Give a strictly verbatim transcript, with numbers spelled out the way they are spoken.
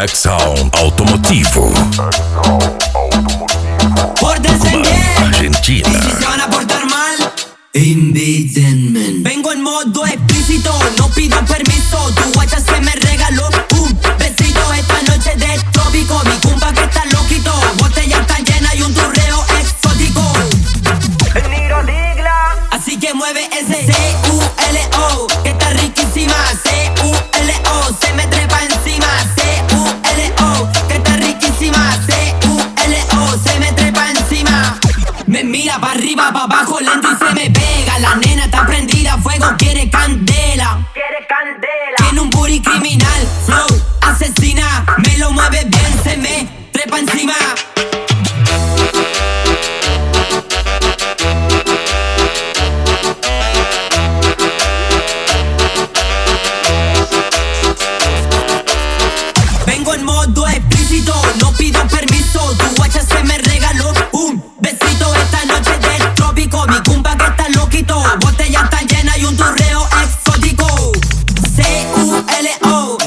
X-Sound Automotivo. Por descender, Argentina. y si se van a portar mal, invítenme. Vengo en modo explícito, no pido permiso. Tu guacha se me regaló un besito esta noche de trópico. Mi cumpa que está loquito, botella está llena y un turreo exótico. Así que mueve ese C U L O, que está riquísima. C U L O, se me trepa encima. C U L O, que está riquísima. C U L O, se me trepa encima. Me mira pa' arriba, pa' abajo, lento y se me pega. La nena está prendida a fuego, quiere candela. Quiere candela. Tiene un booty criminal, flow, asesina. Me lo mueve bien, se me trepa encima. Vengo en modo explícito, no pido permiso. Tu guacha se me regaló un besito esta noche del trópico. Mi cumpa que está loquito, botella está llena y un turreo exótico. C U L O,